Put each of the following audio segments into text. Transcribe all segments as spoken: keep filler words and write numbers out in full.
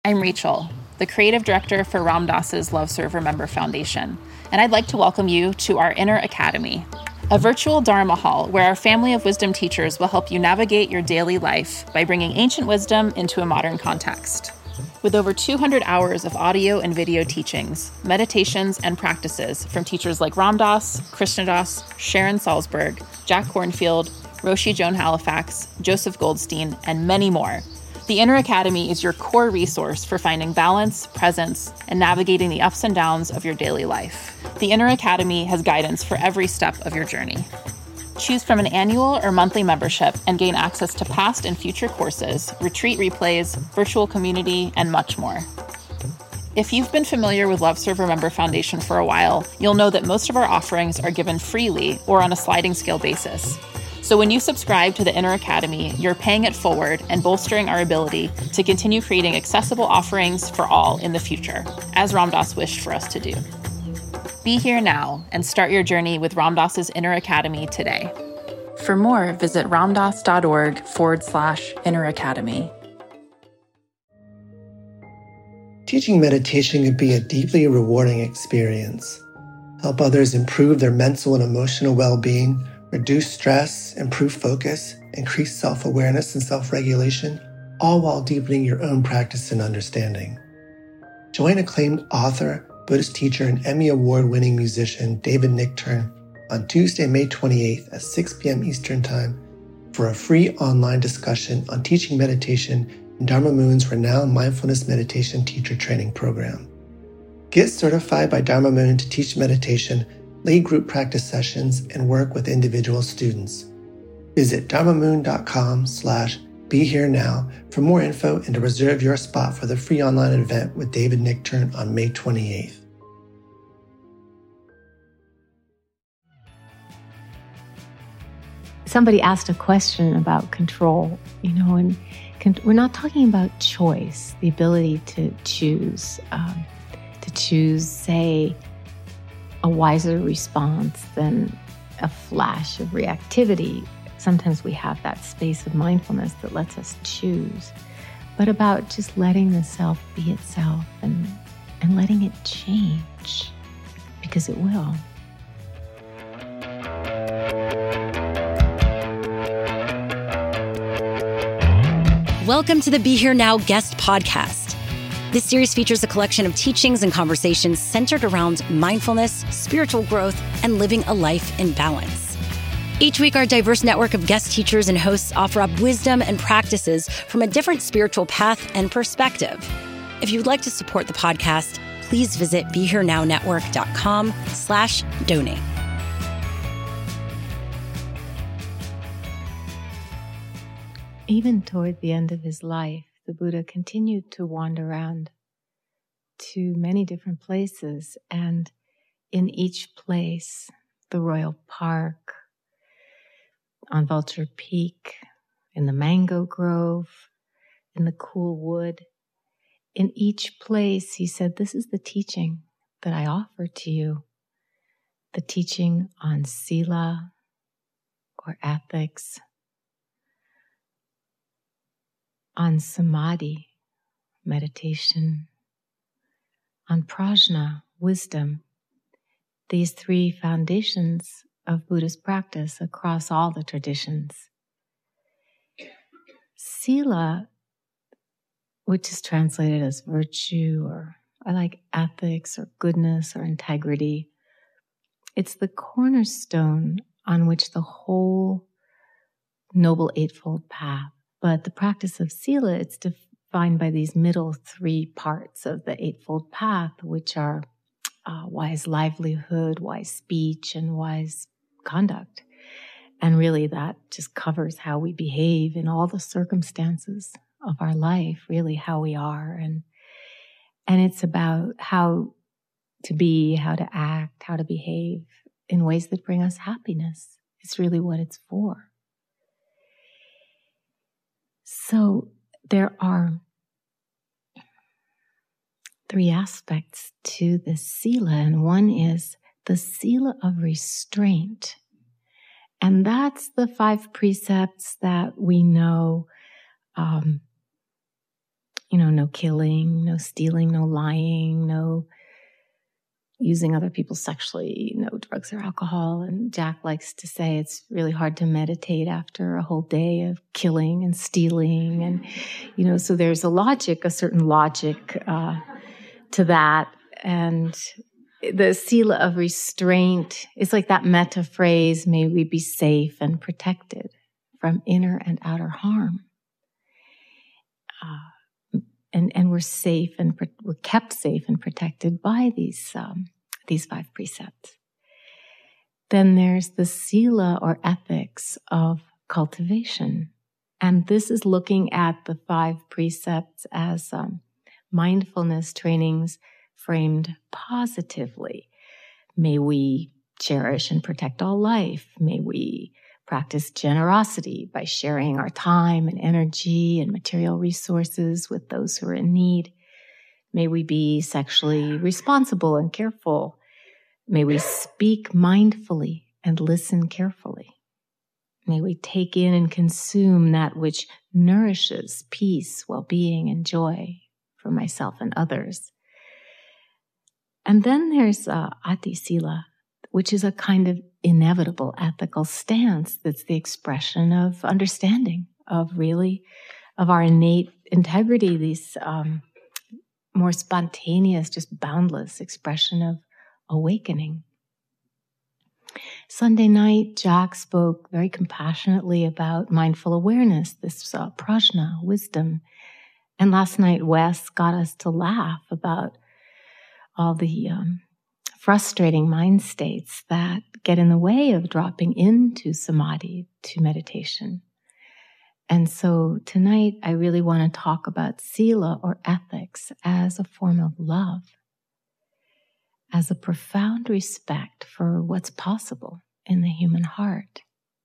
I'm Rachel, the creative director for Ram Dass's Love Serve Remember Foundation, and I'd like to welcome you to our Inner Academy, a virtual Dharma hall where our family of wisdom teachers will help you navigate your daily life by bringing ancient wisdom into a modern context. With over two hundred hours of audio and video teachings, meditations, and practices from teachers like Ram Dass, Krishna Das, Sharon Salzberg, Jack Kornfield, Roshi Joan Halifax, Joseph Goldstein, and many more, the Inner Academy is your core resource for finding balance, presence, and navigating the ups and downs of your daily life. The Inner Academy has guidance for every step of your journey. Choose from an annual or monthly membership and gain access to past and future courses, retreat replays, virtual community, and much more. If you've been familiar with Love Serve Remember Foundation for a while, you'll know that most of our offerings are given freely or on a sliding scale basis. So when you subscribe to the Inner Academy, you're paying it forward and bolstering our ability to continue creating accessible offerings for all in the future, as Ram Dass wished for us to do. Be here now and start your journey with Ram Dass's Inner Academy today. For more, visit ramdass.org forward slash Inner Academy. Teaching meditation can be a deeply rewarding experience. Help others improve their mental and emotional well-being, reduce stress, improve focus, increase self-awareness and self-regulation, all while deepening your own practice and understanding. Join acclaimed author, Buddhist teacher, and Emmy Award-winning musician David Nichtern on Tuesday, May twenty-eighth at six p.m. Eastern Time for a free online discussion on teaching meditation in Dharma Moon's renowned mindfulness meditation teacher training program. Get certified by Dharma Moon to teach meditation, lead group practice sessions, and work with individual students. Visit dharmamoon.com slash be here now for more info and to reserve your spot for the free online event with David Nichtern on May twenty-eighth. Somebody asked a question about control, you know, and con- we're not talking about choice, the ability to choose, um, to choose, say, a wiser response than a flash of reactivity. Sometimes we have that space of mindfulness that lets us choose, but about just letting the self be itself and, and letting it change, because it will. Welcome to the Be Here Now guest podcast. This series features a collection of teachings and conversations centered around mindfulness, spiritual growth, and living a life in balance. Each week, our diverse network of guest teachers and hosts offer up wisdom and practices from a different spiritual path and perspective. If you'd like to support the podcast, please visit BeHereNowNetwork.com slash donate. Even toward the end of his life, the Buddha continued to wander around to many different places, and in each place, the Royal Park, on Vulture Peak, in the Mango Grove, in the Cool Wood, in each place he said, this is the teaching that I offer to you, the teaching on sila or ethics, on samadhi, meditation, on prajna, wisdom, these three foundations of Buddhist practice across all the traditions. Sila, which is translated as virtue, or I like ethics or goodness or integrity, it's the cornerstone on which the whole Noble Eightfold Path. But the practice of sila, it's defined by these middle three parts of the Eightfold Path, which are uh, wise livelihood, wise speech, and wise conduct. And really that just covers how we behave in all the circumstances of our life, really how we are. And, and it's about how to be, how to act, how to behave in ways that bring us happiness. It's really what it's for. So there are three aspects to the sila, and one is the sila of restraint. And that's the five precepts that we know um, you know, no killing, no stealing, no lying, no using other people sexually, no drugs or alcohol. And Jack likes to say it's really hard to meditate after a whole day of killing and stealing. And, you know, so there's a logic, a certain logic uh, to that. And the sila of restraint is like that metta phrase, may we be safe and protected from inner and outer harm. Uh, and, and we're safe and pro- we're kept safe and protected by these, um, these five precepts. Then there's the sila or ethics of cultivation. And this is looking at the five precepts as um, mindfulness trainings framed positively. May we cherish and protect all life. May we practice generosity by sharing our time and energy and material resources with those who are in need. May we be sexually responsible and careful. May we speak mindfully and listen carefully. May we take in and consume that which nourishes peace, well-being, and joy for myself and others. And then there's uh, Ati Sila, which is a kind of inevitable ethical stance that's the expression of understanding, of really, of our innate integrity, these um, more spontaneous, just boundless expression of awakening. Sunday night, Jack spoke very compassionately about mindful awareness, this uh, prajna, wisdom. And last night, Wes got us to laugh about all the um, frustrating mind states that get in the way of dropping into samadhi, to meditation. And so tonight, I really want to talk about sila or ethics as a form of love, as a profound respect for what's possible in the human heart.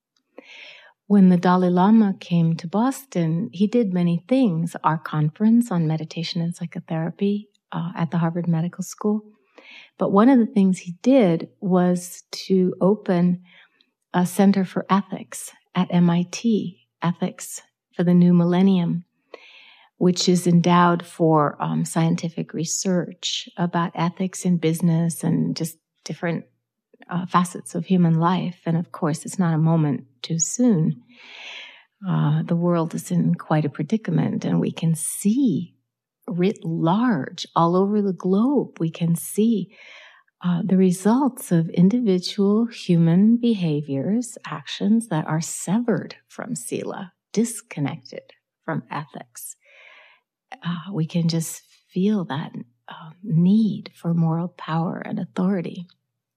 When the Dalai Lama came to Boston, he did many things. Our conference on meditation and psychotherapy uh, at the Harvard Medical School. But one of the things he did was to open a Center for Ethics at M I T, Ethics for the New Millennium, which is endowed for um, scientific research about ethics in business and just different uh, facets of human life. And of course, it's not a moment too soon. Uh, the world is in quite a predicament, and we can see writ large all over the globe, we can see uh, the results of individual human behaviors, actions that are severed from sila, disconnected from ethics. Uh, we can just feel that uh, need for moral power and authority.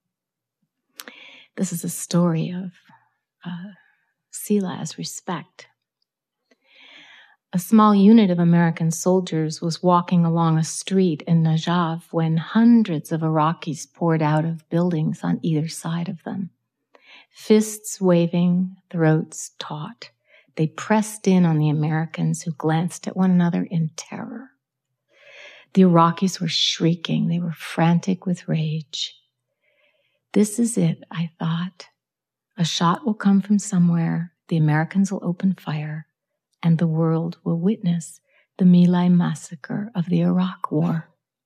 This is a story of uh, sila as respect. A small unit of American soldiers was walking along a street in Najaf when hundreds of Iraqis poured out of buildings on either side of them. Fists waving, throats taut, they pressed in on the Americans who glanced at one another in terror. The Iraqis were shrieking. They were frantic with rage. This is it, I thought. A shot will come from somewhere. The Americans will open fire, and the world will witness the My Lai massacre of the Iraq War.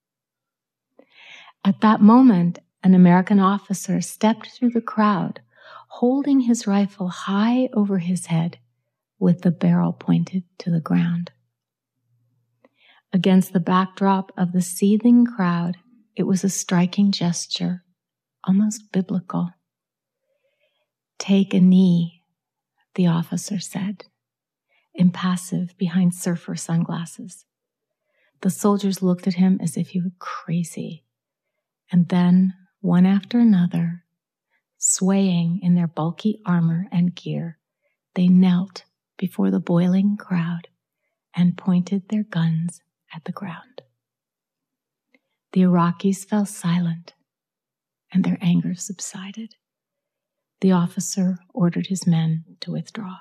At that moment, an American officer stepped through the crowd, holding his rifle high over his head with the barrel pointed to the ground. Against the backdrop of the seething crowd, it was a striking gesture, almost biblical. "Take a knee," the officer said, impassive behind surfer sunglasses. The soldiers looked at him as if he were crazy. And then, one after another, swaying in their bulky armor and gear, they knelt before the boiling crowd and pointed their guns at the ground. The Iraqis fell silent, and their anger subsided. The officer ordered his men to withdraw.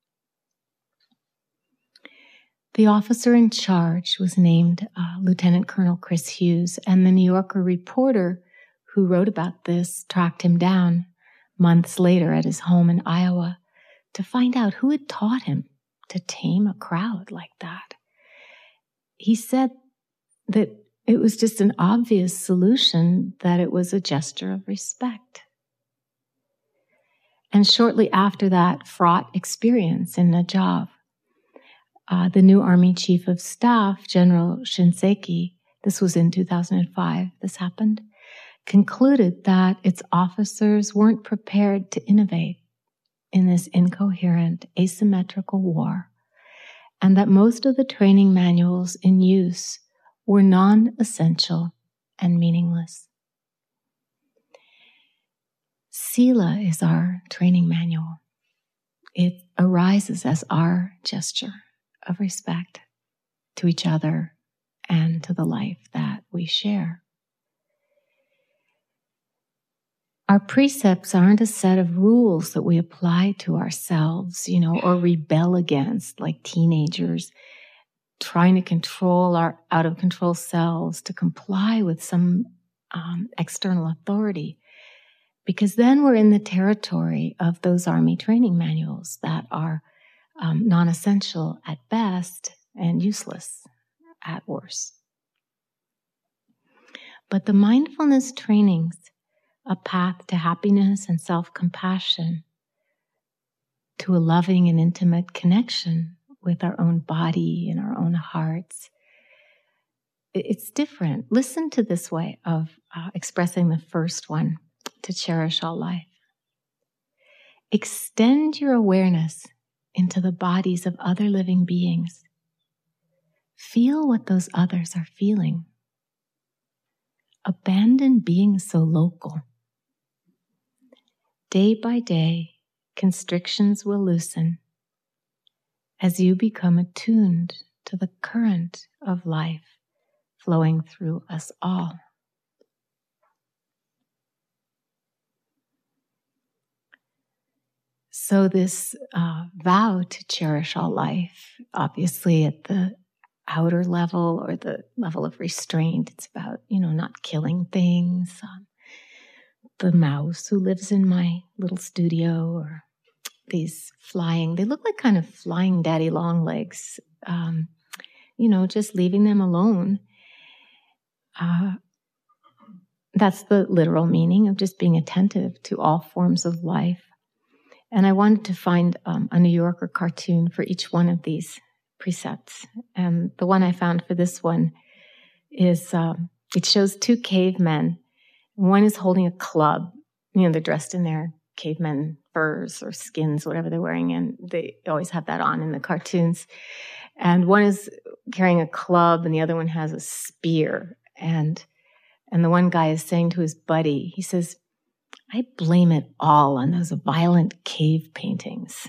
The officer in charge was named uh, Lieutenant Colonel Chris Hughes, and the New Yorker reporter who wrote about this tracked him down months later at his home in Iowa to find out who had taught him to tame a crowd like that. he said that it was just an obvious solution, that it was a gesture of respect. And shortly after that fraught experience in Najaf, uh, the new Army Chief of Staff, General Shinseki, this was in two thousand five, this happened, concluded that its officers weren't prepared to innovate in this incoherent, asymmetrical war, and that most of the training manuals in use were non-essential and meaningless. Sila is our training manual. It arises as our gesture of respect to each other and to the life that we share. Our precepts aren't a set of rules that we apply to ourselves, you know, or rebel against like teenagers trying to control our out-of-control selves to comply with some um, external authority. Because then we're in the territory of those Army training manuals that are um, non-essential at best and useless at worst. But the mindfulness trainings, a path to happiness and self-compassion, to a loving and intimate connection with our own body and our own hearts. It's different. Listen to this way of uh, expressing the first one, to cherish all life. Extend your awareness into the bodies of other living beings. Feel what those others are feeling. Abandon being so local. Day by day, constrictions will loosen as you become attuned to the current of life flowing through us all. So this uh, vow to cherish all life, obviously at the outer level or the level of restraint, it's about, you know, not killing things. Um, the mouse who lives in my little studio, or these flying, they look like kind of flying daddy long legs, um, you know, just leaving them alone. Uh, that's the literal meaning of just being attentive to all forms of life. And I wanted to find um, a New Yorker cartoon for each one of these precepts. And the one I found for this one is, um, it shows two cavemen. One is holding a club. You know, they're dressed in their cavemen furs or skins, whatever they're wearing, and they always have that on in the cartoons. And one is carrying a club, and the other one has a spear. And and the one guy is saying to his buddy, he says, "I blame it all on those violent cave paintings."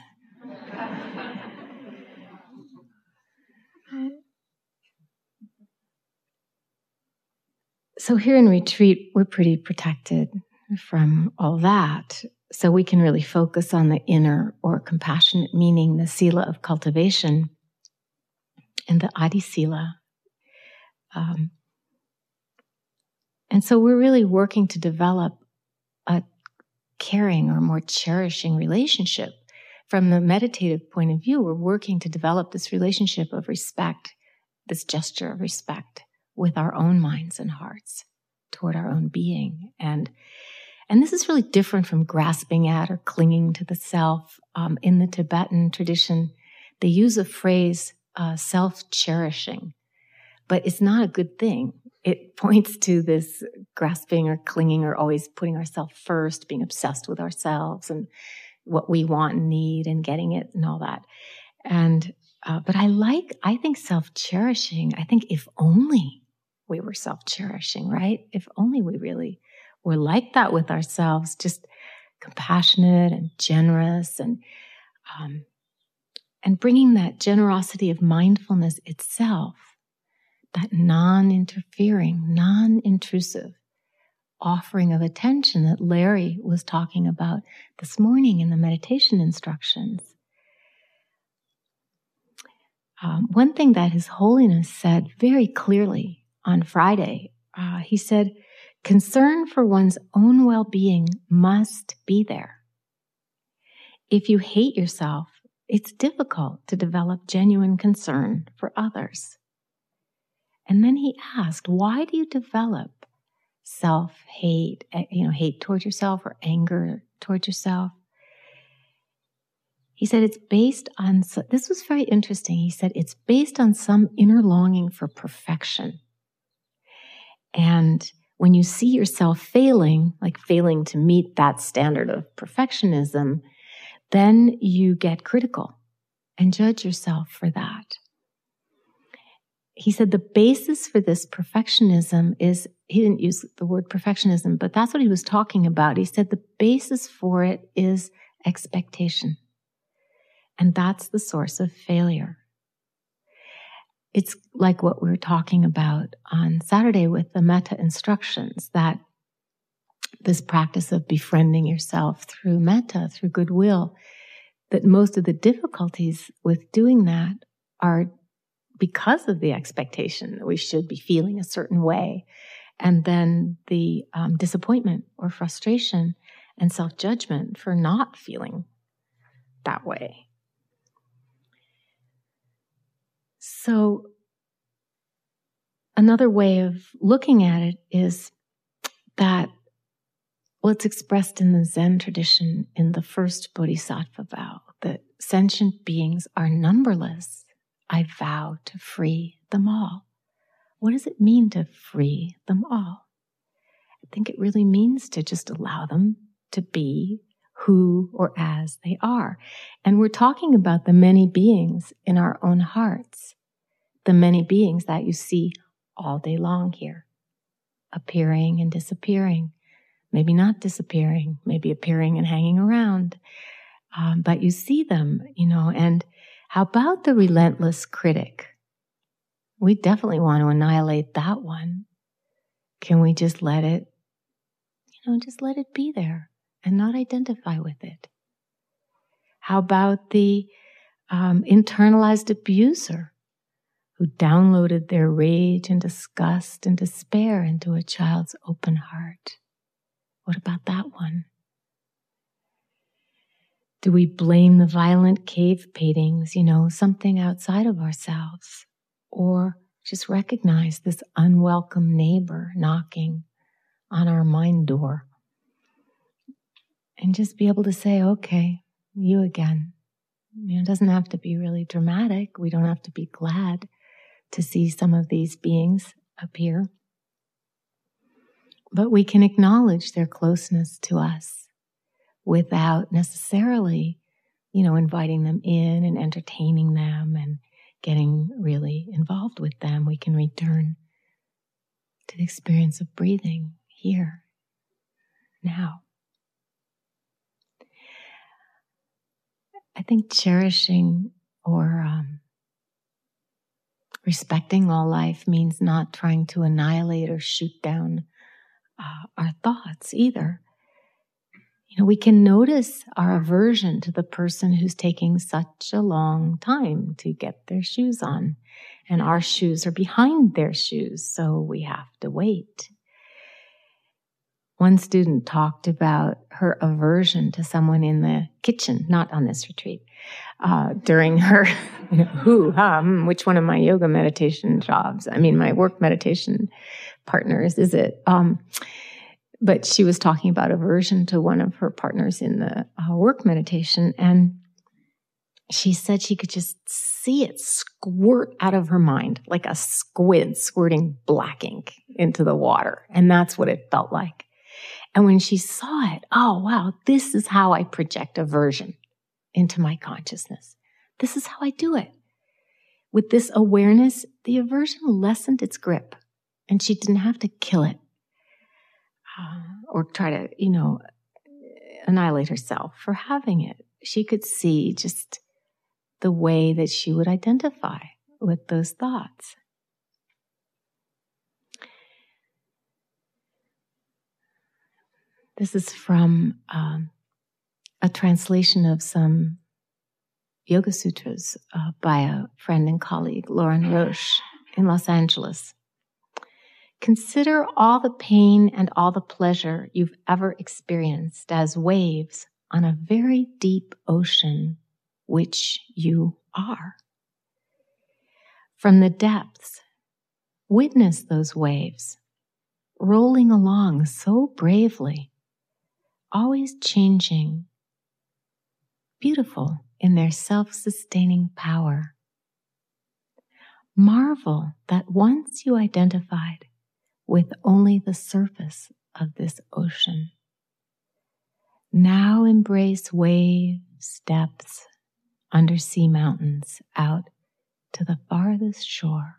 So here in retreat, we're pretty protected from all that. So we can really focus on the inner or compassionate meaning, the sila of cultivation, and the adi sila. Um, and so we're really working to develop a caring or more cherishing relationship. From the meditative point of view, we're working to develop this relationship of respect, this gesture of respect with our own minds and hearts toward our own being. And and this is really different from grasping at or clinging to the self. Um, in the Tibetan tradition, they use a phrase, uh, self-cherishing, but it's not a good thing. It points to this grasping or clinging or always putting ourselves first, being obsessed with ourselves and what we want and need and getting it and all that. And uh, but I like, I think self-cherishing, I think if only we were self-cherishing, right? If only we really were like that with ourselves, just compassionate and generous, and um, and bringing that generosity of mindfulness itself, that non-interfering, non-intrusive offering of attention that Larry was talking about this morning in the meditation instructions. Um, one thing that His Holiness said very clearly on Friday, uh, he said, concern for one's own well-being must be there. If you hate yourself, it's difficult to develop genuine concern for others. And then he asked, why do you develop self-hate, you know, hate towards yourself or anger towards yourself? He said it's based on, this was very interesting. He said it's based on some inner longing for perfection. And when you see yourself failing, like failing to meet that standard of perfectionism, then you get critical and judge yourself for that. He said the basis for this perfectionism is, he didn't use the word perfectionism, but that's what he was talking about. He said the basis for it is expectation. And that's the source of failure. It's like what we were talking about on Saturday with the metta instructions, that this practice of befriending yourself through metta, through goodwill, that most of the difficulties with doing that are because of the expectation that we should be feeling a certain way. And then the um, disappointment or frustration and self-judgment for not feeling that way. So another way of looking at it is that, well, it's expressed in the Zen tradition in the first Bodhisattva vow, that sentient beings are numberless. I vow to free them all. What does it mean to free them all? I think it really means to just allow them to be who or as they are. And we're talking about the many beings in our own hearts, the many beings that you see all day long here, appearing and disappearing, maybe not disappearing, maybe appearing and hanging around, um, but you see them, you know. And how about the relentless critic? We definitely want to annihilate that one. Can we just let it, you know, just let it be there and not identify with it? How about the um, internalized abuser who downloaded their rage and disgust and despair into a child's open heart? What about that one? Do we blame the violent cave paintings, you know, something outside of ourselves? Or just recognize this unwelcome neighbor knocking on our mind door? And just be able to say, okay, you again. You know, it doesn't have to be really dramatic. We don't have to be glad to see some of these beings appear. But we can acknowledge their closeness to us without necessarily, you know, inviting them in and entertaining them and getting really involved with them. We can return to the experience of breathing here, now. I think cherishing or um, respecting all life means not trying to annihilate or shoot down uh, our thoughts either. You know, we can notice our aversion to the person who's taking such a long time to get their shoes on, and our shoes are behind their shoes, so we have to wait. One student talked about her aversion to someone in the kitchen, not on this retreat, uh, during her, you know, who, hum, which one of my yoga meditation jobs, I mean, my work meditation partners is it? Um, but she was talking about aversion to one of her partners in the uh, work meditation, and she said she could just see it squirt out of her mind, like a squid squirting black ink into the water. And that's what it felt like. And when she saw it, oh, wow, this is how I project aversion into my consciousness. This is how I do it. With this awareness, the aversion lessened its grip, and she didn't have to kill it uh, or try to, you know, annihilate herself for having it. She could see just the way that she would identify with those thoughts. This is from um, a translation of some Yoga Sutras uh, by a friend and colleague, Lauren Roche, in Los Angeles. Consider all the pain and all the pleasure you've ever experienced as waves on a very deep ocean, which you are. From the depths, witness those waves rolling along so bravely, always changing, beautiful in their self-sustaining power. Marvel that once you identified with only the surface of this ocean, now embrace waves, depths, undersea mountains out to the farthest shore.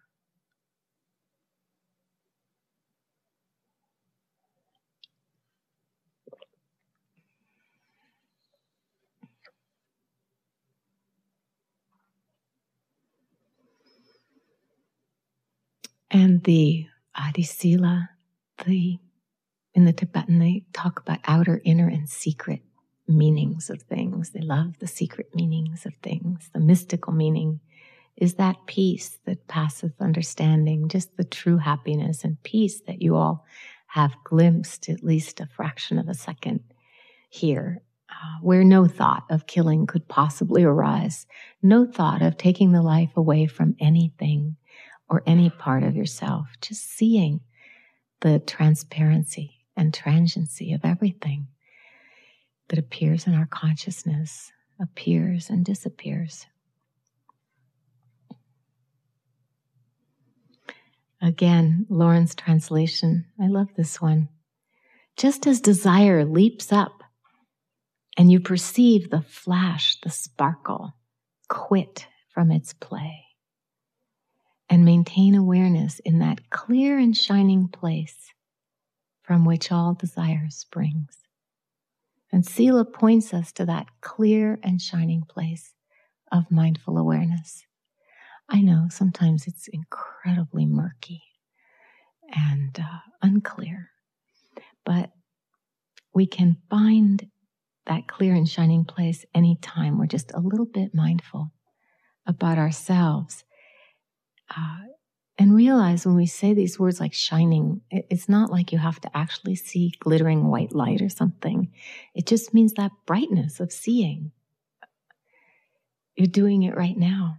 And the Adisila, the in the Tibetan, they talk about outer, inner, and secret meanings of things. They love the secret meanings of things. The mystical meaning is that peace that passeth understanding, just the true happiness and peace that you all have glimpsed at least a fraction of a second here, uh, where no thought of killing could possibly arise, no thought of taking the life away from anything or any part of yourself, just seeing the transparency and transiency of everything that appears in our consciousness, appears and disappears. Again, Lauren's translation, I love this one. Just as desire leaps up and you perceive the flash, the sparkle, quit from its play and maintain awareness in that clear and shining place from which all desire springs. And Sila points us to that clear and shining place of mindful awareness. I know sometimes it's incredibly murky and uh, unclear, but we can find that clear and shining place anytime we're just a little bit mindful about ourselves. Uh, and realize when we say these words like shining, it, it's not like you have to actually see glittering white light or something. It just means that brightness of seeing. You're doing it right now.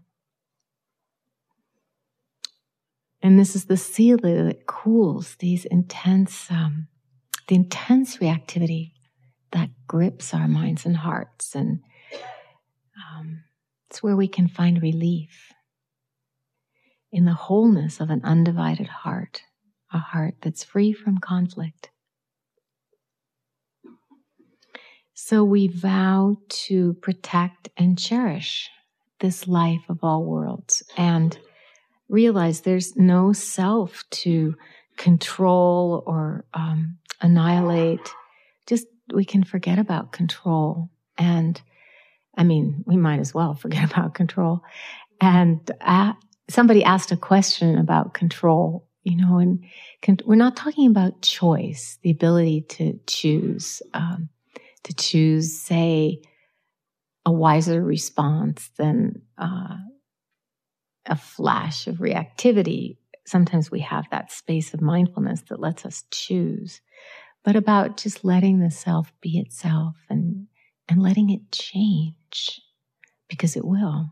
And this is the sila that cools these intense, um, the intense reactivity that grips our minds and hearts. And um, it's where we can find relief in the wholeness of an undivided heart, a heart that's free from conflict. So we vow to protect and cherish this life of all worlds and realize there's no self to control or um, annihilate. Just we can forget about control. And I mean, we might as well forget about control. And uh, somebody asked a question about control, you know, and con- we're not talking about choice, the ability to choose, um, to choose, say, a wiser response than uh, a flash of reactivity. Sometimes we have that space of mindfulness that lets us choose, but about just letting the self be itself and, and letting it change, because it will.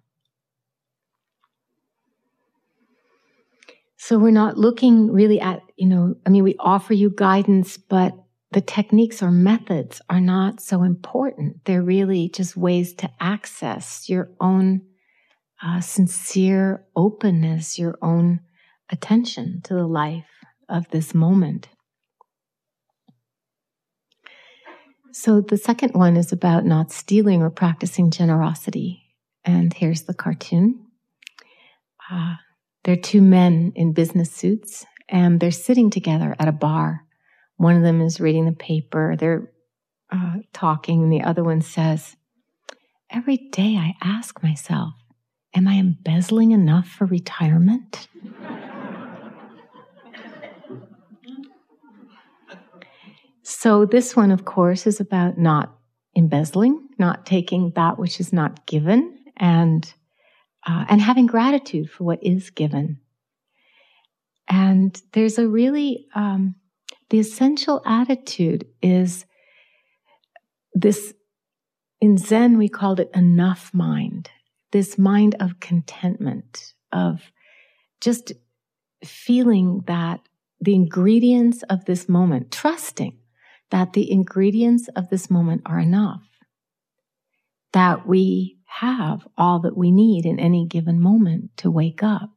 So we're not looking really at, you know, I mean, we offer you guidance, but the techniques or methods are not so important. They're really just ways to access your own uh, sincere openness, your own attention to the life of this moment. So the second one is about not stealing or practicing generosity. And here's the cartoon. Uh, there are two men in business suits, and they're sitting together at a bar. One of them is reading the paper. They're uh, talking, and the other one says, "Every day I ask myself, am I embezzling enough for retirement?" So this one, of course, is about not embezzling, not taking that which is not given, and uh, and having gratitude for what is given. And there's a really, um, the essential attitude is this, in Zen we called it enough mind, this mind of contentment, of just feeling that the ingredients of this moment, trusting that the ingredients of this moment are enough, that we have all that we need in any given moment to wake up.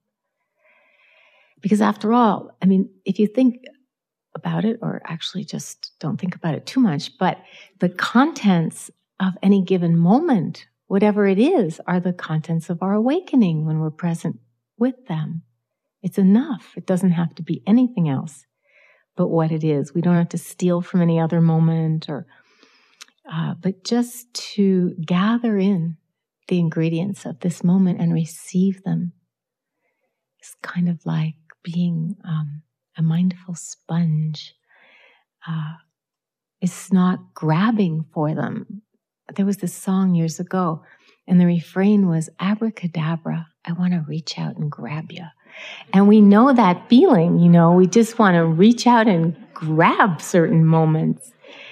Because after all, I mean, if you think about it, or actually just don't think about it too much, but the contents of any given moment, whatever it is, are the contents of our awakening when we're present with them. It's enough. It doesn't have to be anything else but what it is. We don't have to steal from any other moment, or, uh, but just to gather in the ingredients of this moment and receive them. It's kind of like being um, a mindful sponge. Uh, it's not grabbing for them. There was this song years ago, and the refrain was, abracadabra, I want to reach out and grab you. And we know that feeling, you know, we just want to reach out and grab certain moments.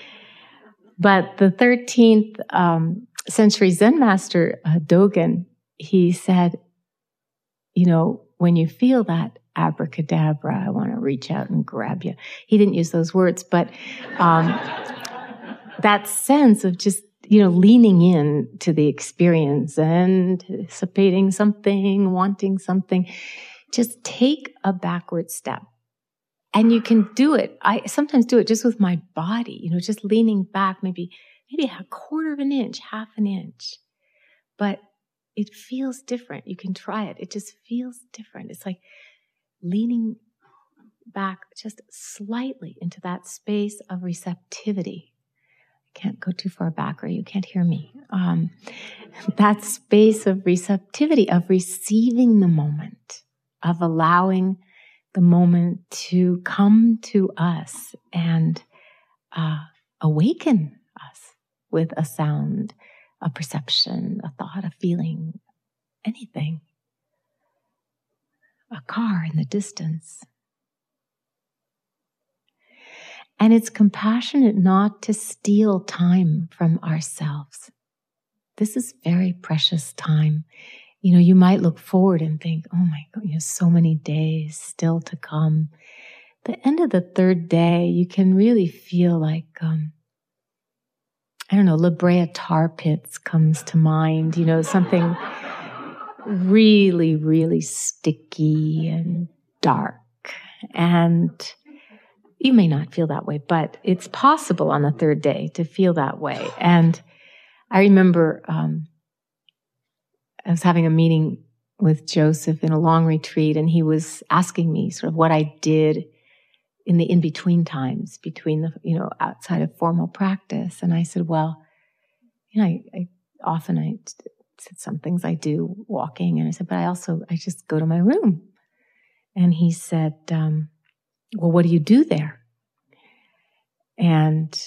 But the thirteenth um, century Zen master, uh, Dogen, he said, you know, when you feel that abracadabra, I want to reach out and grab you. He didn't use those words, but um, that sense of just, you know, leaning in to the experience, anticipating something, wanting something, just take a backward step. And you can do it. I sometimes do it just with my body, you know, just leaning back, maybe, maybe a quarter of an inch, half an inch. But it feels different. You can try it. It just feels different. It's like leaning back just slightly into that space of receptivity. I can't go too far back or you can't hear me. Um, that space of receptivity, of receiving the moment, of allowing the moment to come to us and uh, awaken us with a sound, a perception, a thought, a feeling, anything. A car in the distance. And it's compassionate not to steal time from ourselves. This is very precious time. You know, you might look forward and think, oh my God, you have so many days still to come. The end of the third day, you can really feel like, um, I don't know, La Brea tar pits comes to mind, you know, something really, really sticky and dark. And you may not feel that way, but it's possible on the third day to feel that way. And I remember um, I was having a meeting with Joseph in a long retreat, and he was asking me sort of what I did in the in-between times between the, you know, outside of formal practice. And I said, well, you know, I, I often I said some things I do walking, and I said, but I also, I just go to my room. And he said, um, well, what do you do there? And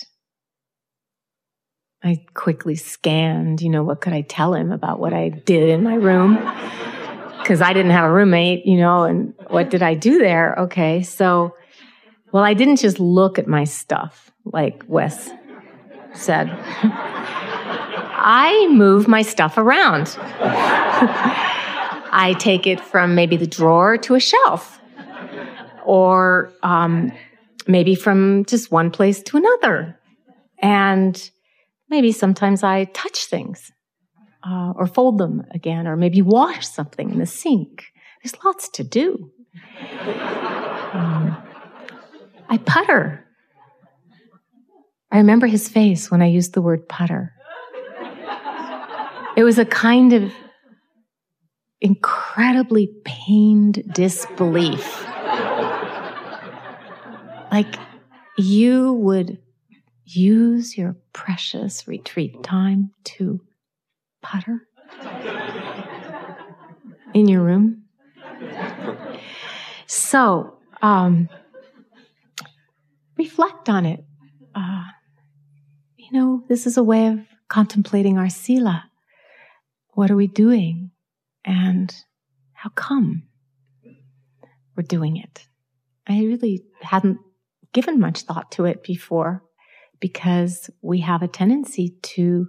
I quickly scanned, you know, what could I tell him about what I did in my room? Because I didn't have a roommate, you know, and what did I do there? Okay, so, well, I didn't just look at my stuff, like Wes said. I move my stuff around. I take it from maybe the drawer to a shelf, or um, maybe from just one place to another. And maybe sometimes I touch things uh, or fold them again, or maybe wash something in the sink. There's lots to do. Um, I putter. I remember his face when I used the word putter. It was a kind of incredibly pained disbelief. Like you would use your precious retreat time to putter in your room. So, um, reflect on it. Uh, you know, this is a way of contemplating our sila. What are we doing? And how come we're doing it? I really hadn't given much thought to it before, because we have a tendency to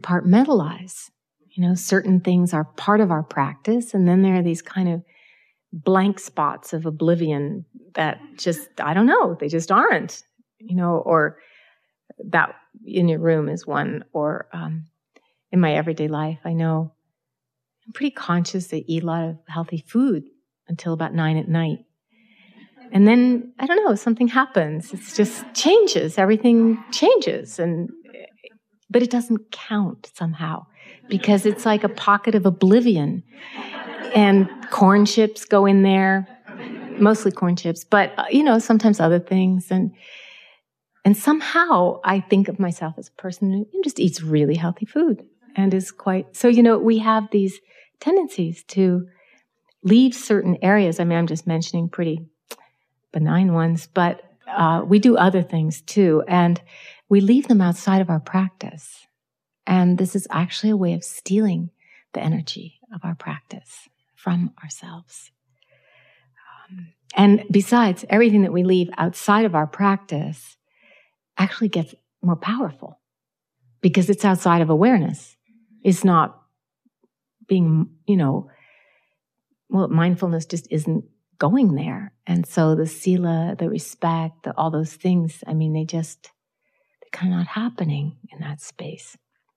compartmentalize. You know, certain things are part of our practice, and then there are these kind of blank spots of oblivion that just, I don't know, they just aren't, you know, or that in your room is one, or um, in my everyday life, I know I'm pretty conscious. I eat a lot of healthy food until about nine at night. And then, I don't know, something happens. It's just changes. Everything changes. And but it doesn't count somehow because it's like a pocket of oblivion. And corn chips go in there, mostly corn chips, but, you know, sometimes other things. And and somehow I think of myself as a person who just eats really healthy food and is quite, so, you know, we have these tendencies to leave certain areas. I mean, I'm just mentioning pretty benign ones, but uh, we do other things too. And we leave them outside of our practice. And this is actually a way of stealing the energy of our practice from ourselves. Um, and besides, everything that we leave outside of our practice actually gets more powerful because it's outside of awareness. It's not being, you know, well, mindfulness just isn't going there. And so the sila, the respect, the, all those things, I mean, they just, they're kind of not happening in that space.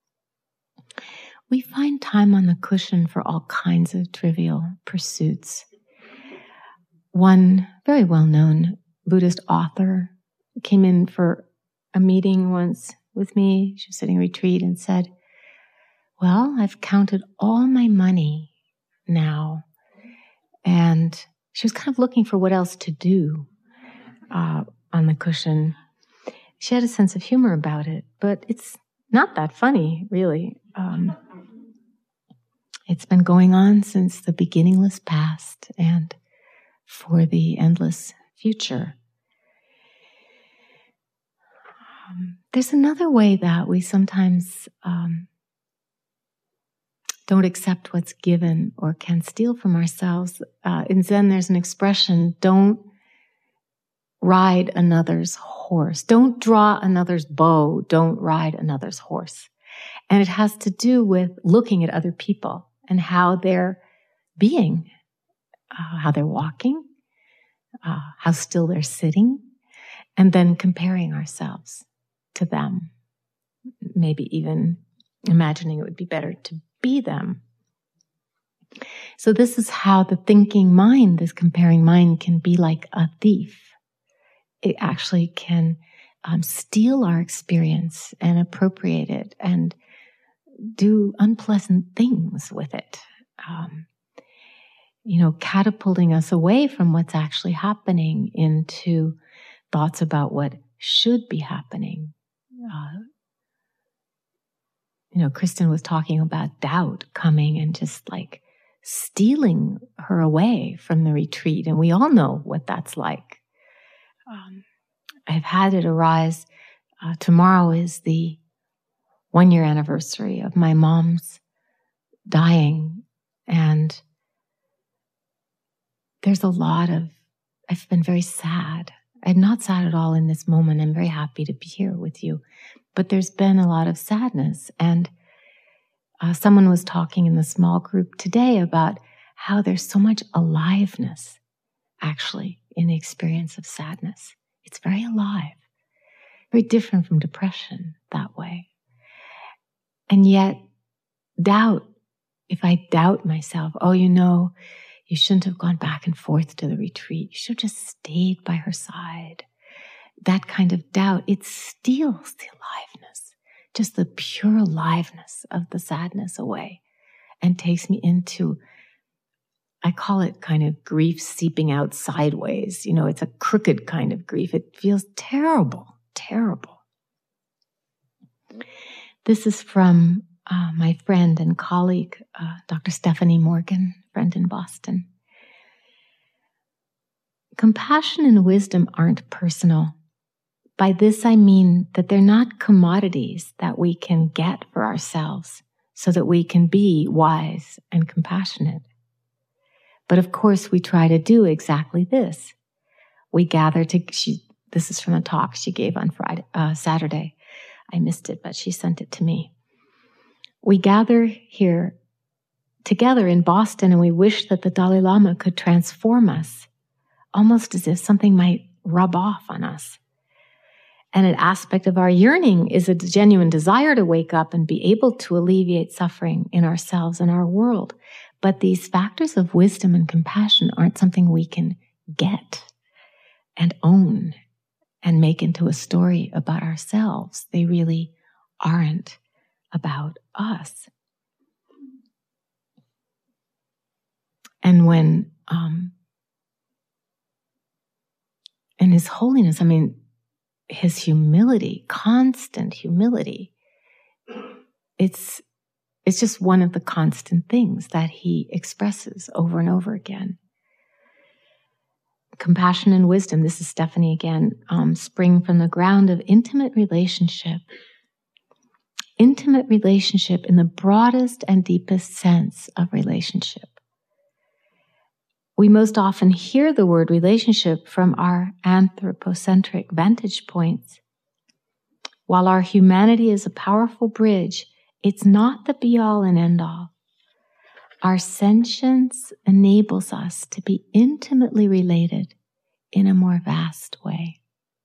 We find time on the cushion for all kinds of trivial pursuits. One very well-known Buddhist author came in for a meeting once with me. She was sitting in retreat and said, well, I've counted all my money now. And she was kind of looking for what else to do uh, on the cushion. She had a sense of humor about it, but it's not that funny, really. Um, it's been going on since the beginningless past and for the endless future. Um, there's another way that we sometimes um, don't accept what's given or can steal from ourselves. Uh, in Zen, there's an expression, don't ride another's horse. Don't draw another's bow. Don't ride another's horse. And it has to do with looking at other people and how they're being, uh, how they're walking, uh, how still they're sitting, and then comparing ourselves to them. Maybe even imagining it would be better to be them. So this is how the thinking mind, this comparing mind, can be like a thief. It actually can um, steal our experience and appropriate it and do unpleasant things with it. Um, you know, catapulting us away from what's actually happening into thoughts about what should be happening. Uh, You know, Kristen was talking about doubt coming and just like stealing her away from the retreat. And we all know what that's like. Um, I've had it arise. Uh, tomorrow is the one year anniversary of my mom's dying. And there's a lot of, I've been very sad. I'm not sad at all in this moment. I'm very happy to be here with you. But there's been a lot of sadness. And uh, someone was talking in the small group today about how there's so much aliveness, actually, in the experience of sadness. It's very alive, very different from depression that way. And yet, doubt, if I doubt myself, oh, you know, you shouldn't have gone back and forth to the retreat. You should have just stayed by her side. That kind of doubt, it steals the aliveness, just the pure aliveness of the sadness away and takes me into, I call it kind of grief seeping out sideways. You know, it's a crooked kind of grief. It feels terrible, terrible. This is from uh, my friend and colleague, uh, Doctor Stephanie Morgan, friend in Boston. Compassion and wisdom aren't personal. By this, I mean that they're not commodities that we can get for ourselves so that we can be wise and compassionate. But of course, we try to do exactly this. We gather to, she, this is from a talk she gave on Friday, uh, Saturday. I missed it, but she sent it to me. We gather here together in Boston and we wish that the Dalai Lama could transform us, almost as if something might rub off on us. And an aspect of our yearning is a genuine desire to wake up and be able to alleviate suffering in ourselves and our world. But these factors of wisdom and compassion aren't something we can get and own and make into a story about ourselves. They really aren't about us. And when, um, and His Holiness, I mean, His humility, constant humility, it's, it's just one of the constant things that He expresses over and over again. Compassion and wisdom, this is Stephanie again, um, spring from the ground of intimate relationship. Intimate relationship in the broadest and deepest sense of relationship. We most often hear the word relationship from our anthropocentric vantage points. While our humanity is a powerful bridge, it's not the be-all and end-all. Our sentience enables us to be intimately related in a more vast way.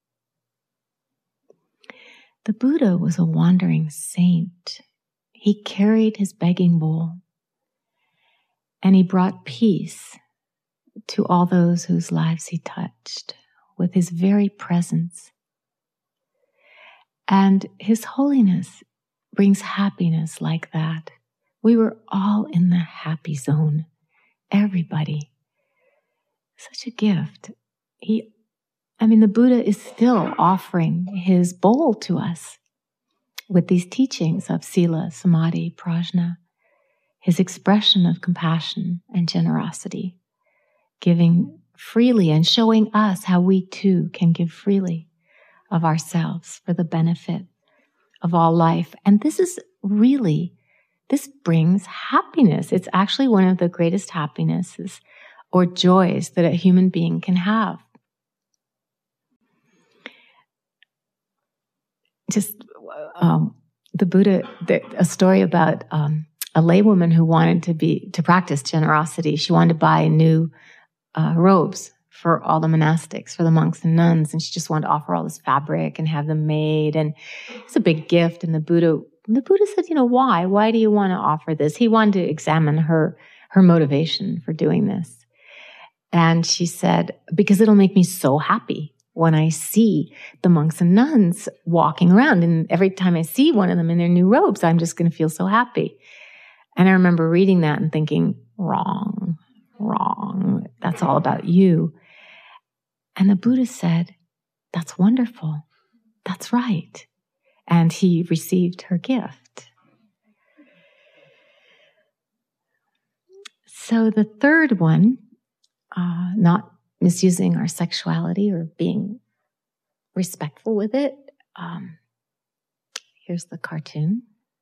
The Buddha was a wandering saint. He carried his begging bowl, and he brought peace to all those whose lives he touched with his very presence. And His Holiness brings happiness like that. We were all in the happy zone. Everybody. Such a gift. He, I mean, the Buddha is still offering his bowl to us with these teachings of Sila, Samadhi, Prajna, his expression of compassion and generosity, giving freely and showing us how we too can give freely of ourselves for the benefit of all life. And this is really, this brings happiness. It's actually one of the greatest happinesses or joys that a human being can have. Just um, the Buddha, the, a story about um, a laywoman who wanted to be to practice generosity. She wanted to buy new uh, robes for all the monastics, for the monks and nuns, and she just wanted to offer all this fabric and have them made. And it's a big gift. And the Buddha, the Buddha said, "You know, why? Why do you want to offer this?" He wanted to examine her her motivation for doing this. And she said, "Because it'll make me so happy when I see the monks and nuns walking around. And every time I see one of them in their new robes, I'm just going to feel so happy." And I remember reading that and thinking, wrong, wrong. That's all about you. And the Buddha said, "That's wonderful. That's right." And he received her gift. So the third one, uh, not misusing our sexuality or being respectful with it. Um, here's the cartoon.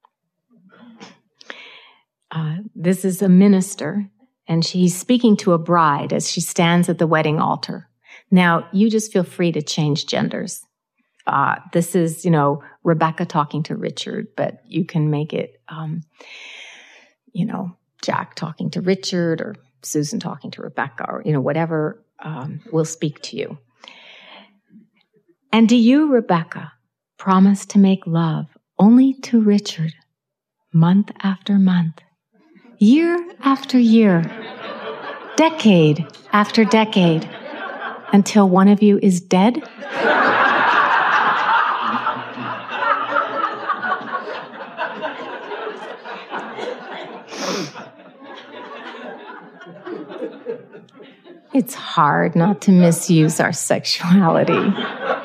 Uh, this is a minister, and she's speaking to a bride as she stands at the wedding altar. Now, you just feel free to change genders. Uh, this is, you know, Rebecca talking to Richard, but you can make it, um, you know, Jack talking to Richard or Susan talking to Rebecca, or, you know, whatever um, will speak to you. "And do you, Rebecca, promise to make love only to Richard month after month, year after year, decade after decade, until one of you is dead?" It's hard not to misuse our sexuality,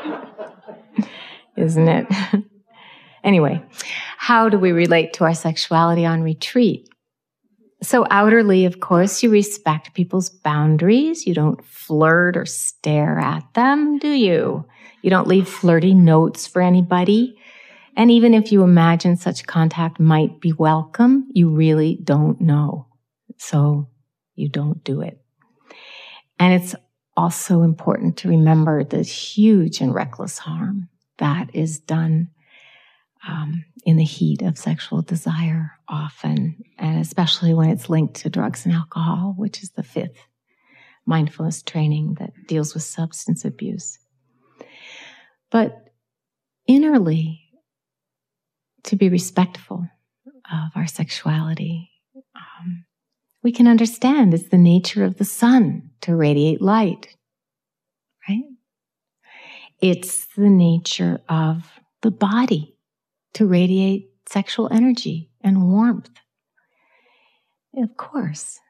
isn't it? Anyway, how do we relate to our sexuality on retreat? So outwardly, of course, you respect people's boundaries. You don't flirt or stare at them, do you? You don't leave flirty notes for anybody. And even if you imagine such contact might be welcome, you really don't know. So you don't do it. And it's also important to remember the huge and reckless harm that is done um, in the heat of sexual desire often, and especially when it's linked to drugs and alcohol, which is the fifth mindfulness training that deals with substance abuse. But innerly, to be respectful of our sexuality, um, we can understand it's the nature of the sun to radiate light, right? It's the nature of the body to radiate sexual energy and warmth. Of course.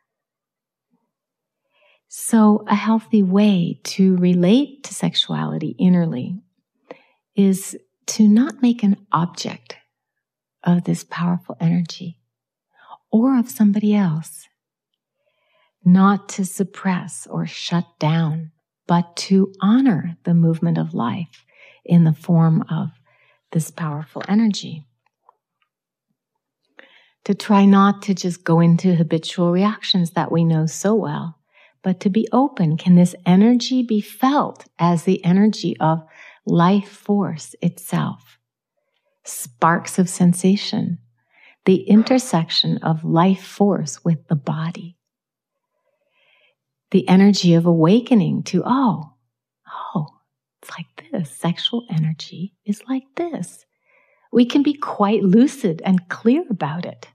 So a healthy way to relate to sexuality innerly is to not make an object of this powerful energy or of somebody else. Not to suppress or shut down, but to honor the movement of life in the form of this powerful energy. To try not to just go into habitual reactions that we know so well, but to be open. Can this energy be felt as the energy of life force itself? Sparks of sensation, the intersection of life force with the body. The energy of awakening to, oh, oh, it's like this. Sexual energy is like this. We can be quite lucid and clear about it.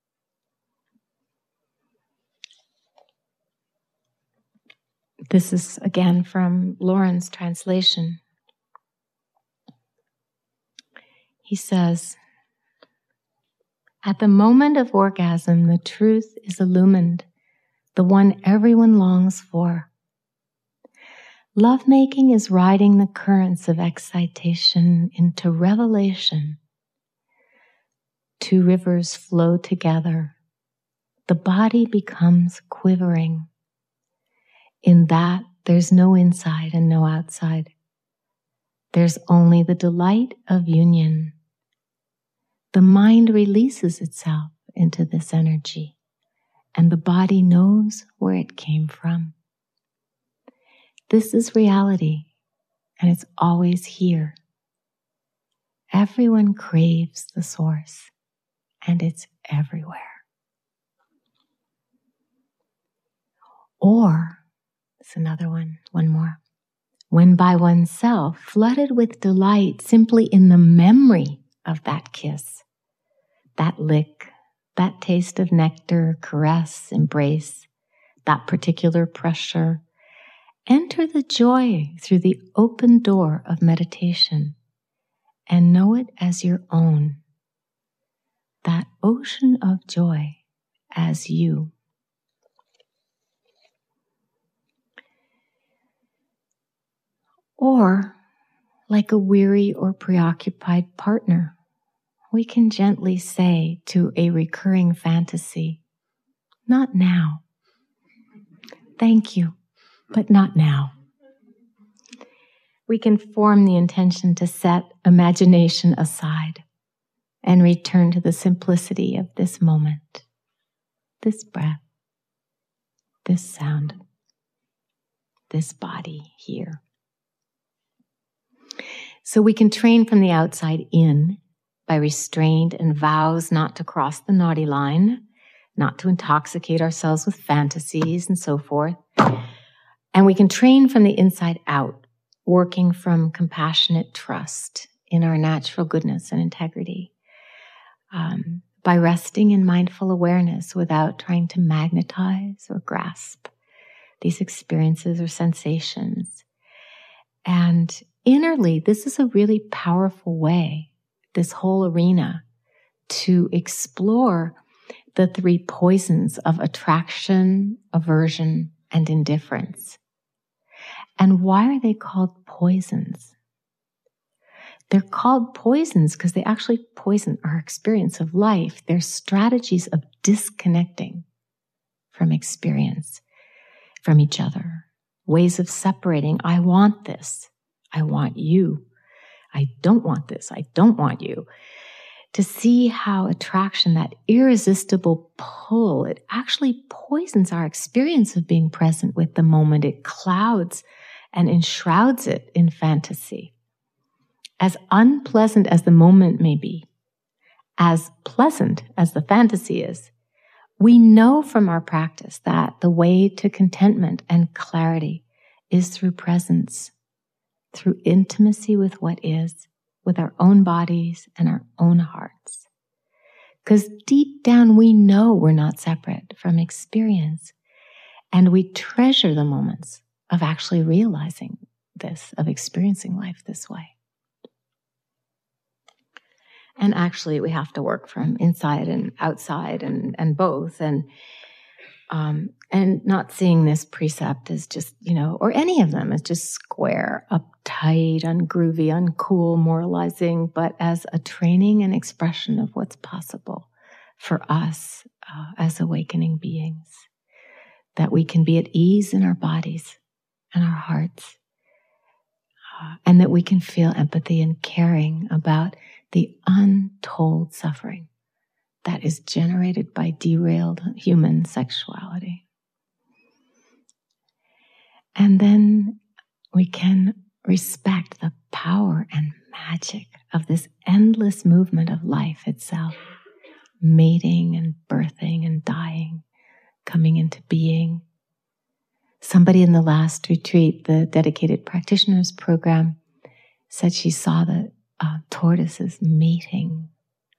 This is again from Lauren's translation. He says, at the moment of orgasm, the truth is illumined, the one everyone longs for. Lovemaking is riding the currents of excitation into revelation. Two rivers flow together. The body becomes quivering. In that, there's no inside and no outside. There's only the delight of union. The mind releases itself into this energy, and the body knows where it came from. This is reality, and it's always here. Everyone craves the source, and it's everywhere. Or, it's another one, one more. When by oneself, flooded with delight simply in the memory of that kiss, that lick, that taste of nectar, caress, embrace, that particular pressure, enter the joy through the open door of meditation and know it as your own. That ocean of joy as you. Or, like a weary or preoccupied partner, we can gently say to a recurring fantasy, not now. Thank you, but not now. We can form the intention to set imagination aside and return to the simplicity of this moment, this breath, this sound, this body here. So we can train from the outside in by restraint and vows not to cross the naughty line, not to intoxicate ourselves with fantasies and so forth. And we can train from the inside out, working from compassionate trust in our natural goodness and integrity, um, by resting in mindful awareness without trying to magnetize or grasp these experiences or sensations. And innerly, this is a really powerful way, this whole arena, to explore the three poisons of attraction, aversion, and indifference. And why are they called poisons? They're called poisons because they actually poison our experience of life. They're strategies of disconnecting from experience, from each other, ways of separating. I want this. I want you. I don't want this. I don't want you. To see how attraction, that irresistible pull, it actually poisons our experience of being present with the moment. It clouds and enshrouds it in fantasy. As unpleasant as the moment may be, as pleasant as the fantasy is, we know from our practice that the way to contentment and clarity is through presence, through intimacy with what is, with our own bodies and our own hearts. Because deep down we know we're not separate from experience, and we treasure the moments of actually realizing this, of experiencing life this way. And actually, we have to work from inside and outside and, and both. And um, and not seeing this precept as just, you know, or any of them as just square, uptight, ungroovy, uncool, moralizing, but as a training and expression of what's possible for us uh, as awakening beings. That we can be at ease in our bodies and our hearts. Uh, and that we can feel empathy and caring about the untold suffering that is generated by derailed human sexuality. And then we can respect the power and magic of this endless movement of life itself, mating and birthing and dying, coming into being. Somebody in the last retreat, the Dedicated Practitioners Program, said she saw the uh, tortoises mating.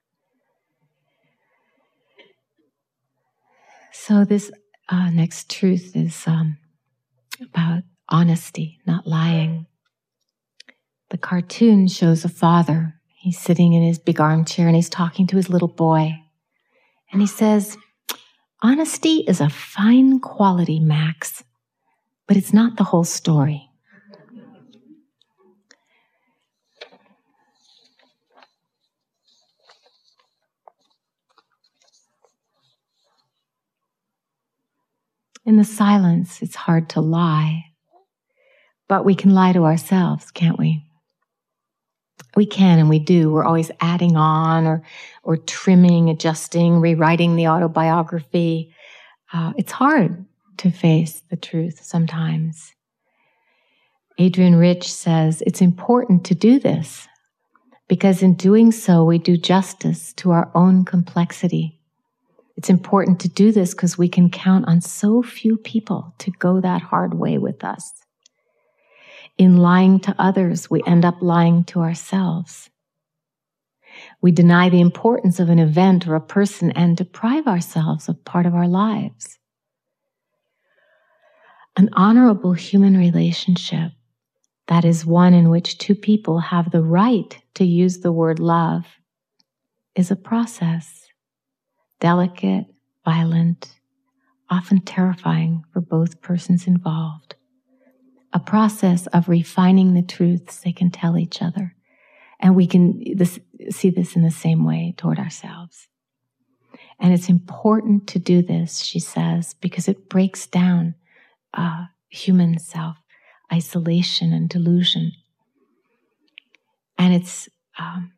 So this uh, next truth is um, about honesty, not lying. The cartoon shows a father. He's sitting in his big armchair and he's talking to his little boy. And he says, "Honesty is a fine quality, Max, but it's not the whole story." In the silence, it's hard to lie, but we can lie to ourselves, can't we? We can and we do. We're always adding on or, or trimming, adjusting, rewriting the autobiography. Uh, it's hard to face the truth sometimes. Adrienne Rich says, it's important to do this because in doing so, we do justice to our own complexity. It's important to do this because we can count on so few people to go that hard way with us. In lying to others, we end up lying to ourselves. We deny the importance of an event or a person and deprive ourselves of part of our lives. An honorable human relationship, that is one in which two people have the right to use the word love, is a process. Delicate, violent, often terrifying for both persons involved. A process of refining the truths they can tell each other. And we can this, see this in the same way toward ourselves. And it's important to do this, she says, because it breaks down uh, human self-isolation and delusion. And it's um,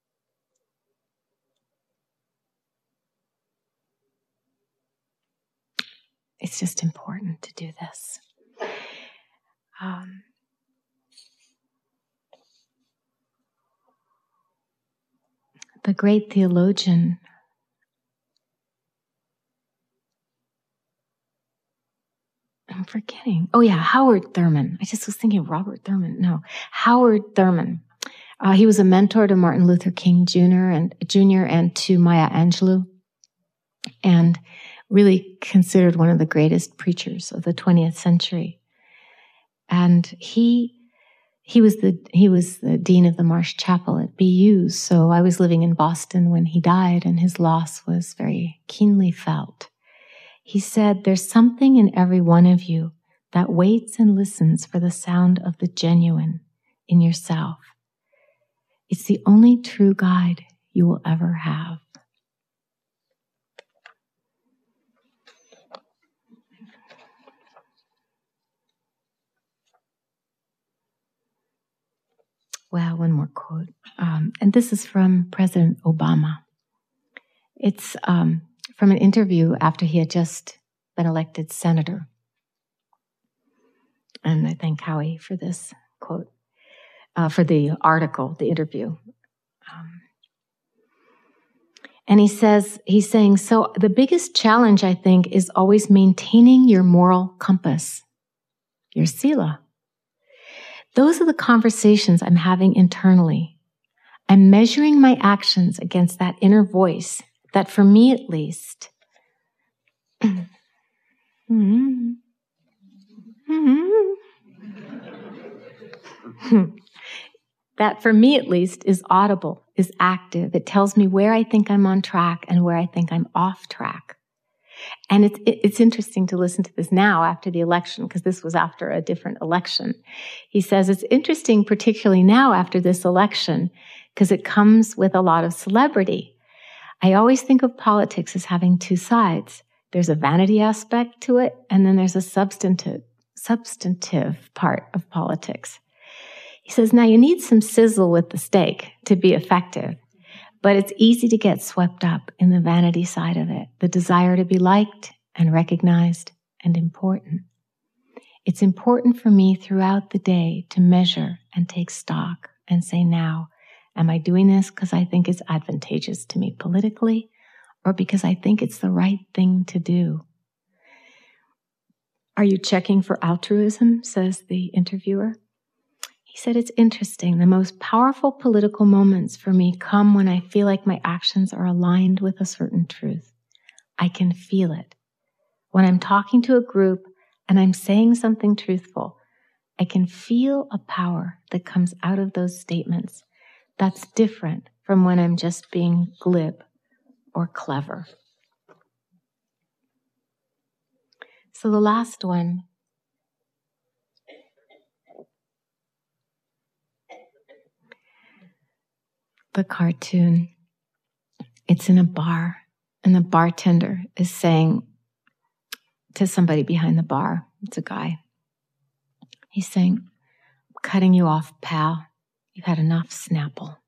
It's just important to do this. Um, the great theologian I'm forgetting. Oh yeah, Howard Thurman. I just was thinking of Robert Thurman. No, Howard Thurman. Uh, he was a mentor to Martin Luther King Junior and Junior and to Maya Angelou, and really considered one of the greatest preachers of the twentieth century. And he he was the he was the dean of the Marsh Chapel at B U. So I was living in Boston when he died, and his loss was very keenly felt. He said, "There's something in every one of you that waits and listens for the sound of the genuine in yourself. It's the only true guide you will ever have." Well, one more quote. Um, and this is from President Obama. It's um, from an interview after he had just been elected senator. And I thank Howie for this quote, uh, for the article, the interview. Um, And he says, he's saying, so the biggest challenge, I think, is always maintaining your moral compass, your sila. Those are the conversations I'm having internally. I'm measuring my actions against that inner voice that, for me at least, mm-hmm. Mm-hmm. that for me at least is audible, is active. It tells me where I think I'm on track and where I think I'm off track. And it's it's interesting to listen to this now after the election, because this was after a different election. He says it's interesting, particularly now after this election, because it comes with a lot of celebrity. I always think of politics as having two sides. There's a vanity aspect to it, and then there's a substantive substantive part of politics. He says, now you need some sizzle with the steak to be effective, but it's easy to get swept up in the vanity side of it, the desire to be liked and recognized and important. It's important for me throughout the day to measure and take stock and say, now, am I doing this because I think it's advantageous to me politically, or because I think it's the right thing to do? Are you checking for altruism, says the interviewer. He said, it's interesting. The most powerful political moments for me come when I feel like my actions are aligned with a certain truth. I can feel it. When I'm talking to a group and I'm saying something truthful, I can feel a power that comes out of those statements that's different from when I'm just being glib or clever. So the last one, the cartoon, it's in a bar, and the bartender is saying to somebody behind the bar, it's a guy, he's saying, I'm cutting you off, pal. You've had enough Snapple.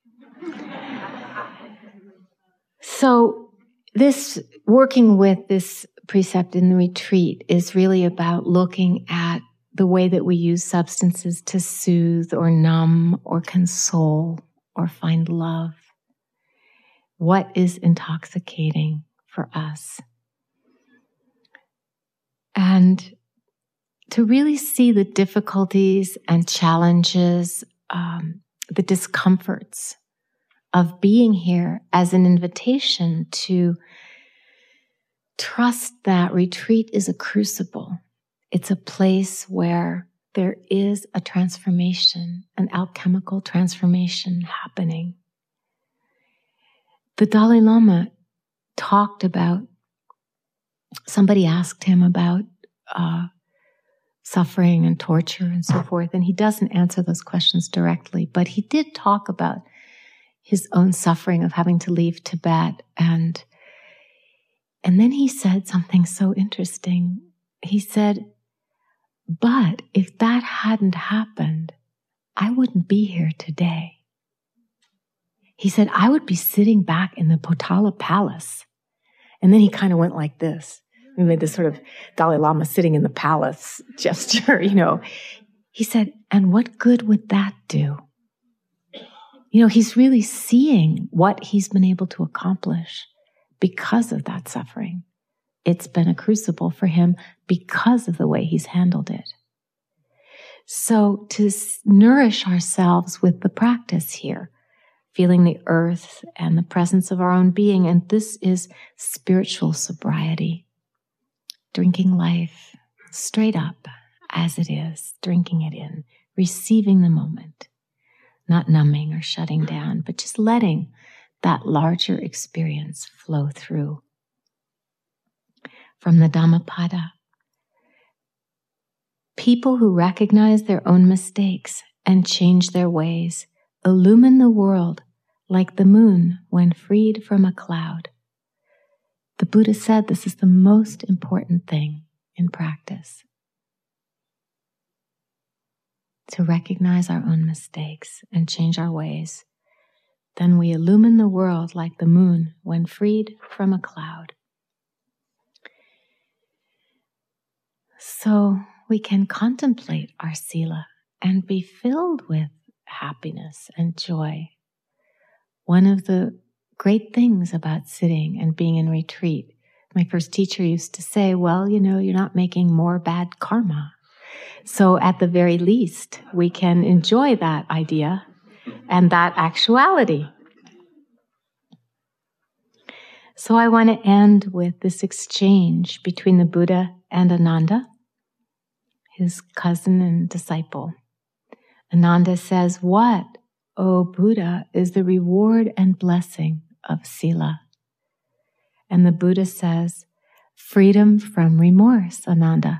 So this, working with this precept in the retreat is really about looking at the way that we use substances to soothe or numb or console or find love. What is intoxicating for us? And to really see the difficulties and challenges, um, the discomforts of being here as an invitation to trust that retreat is a crucible. It's a place where there is a transformation, an alchemical transformation happening. The Dalai Lama talked about, somebody asked him about uh, suffering and torture and so forth, and he doesn't answer those questions directly, but he did talk about his own suffering of having to leave Tibet. And, and then he said something so interesting. He said, but if that hadn't happened, I wouldn't be here today. He said, I would be sitting back in the Potala Palace. And then he kind of went like this. He made this sort of Dalai Lama sitting in the palace gesture, you know. He said, and what good would that do? You know, he's really seeing what he's been able to accomplish because of that suffering. It's been a crucible for him because of the way he's handled it. So to nourish ourselves with the practice here, feeling the earth and the presence of our own being, and this is spiritual sobriety, drinking life straight up as it is, drinking it in, receiving the moment, not numbing or shutting down, but just letting that larger experience flow through. From the Dhammapada, people who recognize their own mistakes and change their ways illumine the world like the moon when freed from a cloud. The Buddha said this is the most important thing in practice. To recognize our own mistakes and change our ways. Then we illumine the world like the moon when freed from a cloud. So we can contemplate our sila and be filled with happiness and joy. One of the great things about sitting and being in retreat. My first teacher used to say, well, you know, you're not making more bad karma. So at the very least, we can enjoy that idea and that actuality. So I want to end with this exchange between the Buddha and Ananda, his cousin and disciple. Ananda says, what, O Buddha, is the reward and blessing of Sila? And the Buddha says, freedom from remorse, Ananda.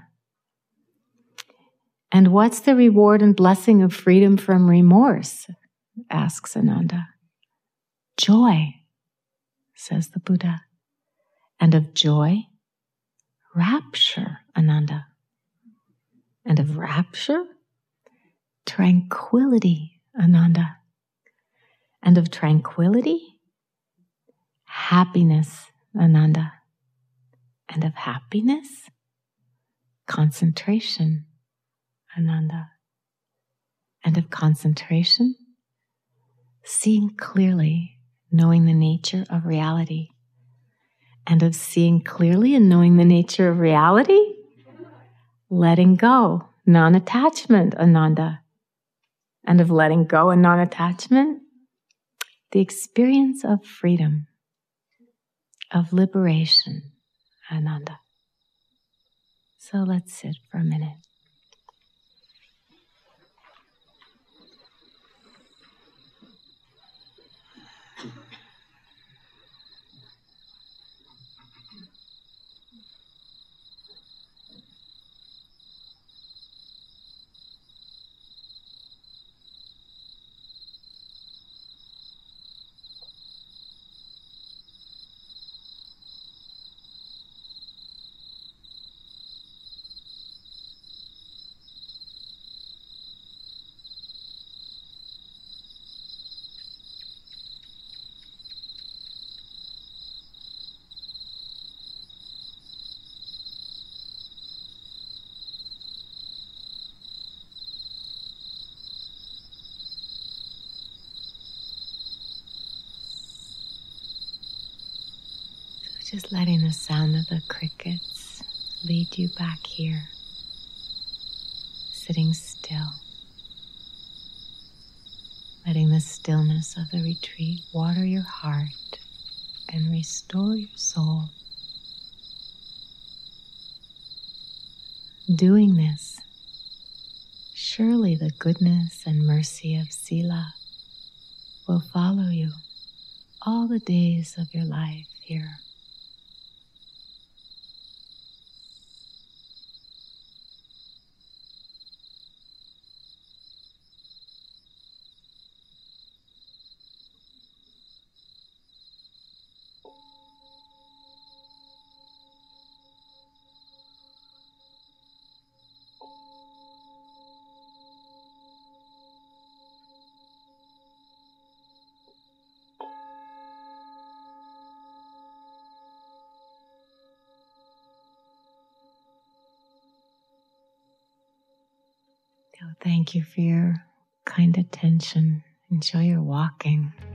And what's the reward and blessing of freedom from remorse? Asks Ananda. Joy, says the Buddha. And of joy, rapture, Ananda. And of rapture, tranquility, Ananda. And of tranquility, happiness, Ananda. And of happiness, concentration, Ananda. And of concentration, seeing clearly, knowing the nature of reality. And of seeing clearly and knowing the nature of reality, letting go, non-attachment, Ananda. And of letting go and non-attachment, the experience of freedom, of liberation, Ananda. So let's sit for a minute. Just letting the sound of the crickets lead you back here, sitting still, letting the stillness of the retreat water your heart and restore your soul. Doing this, surely the goodness and mercy of Sila will follow you all the days of your life here. So thank you for your kind attention. Enjoy your walking.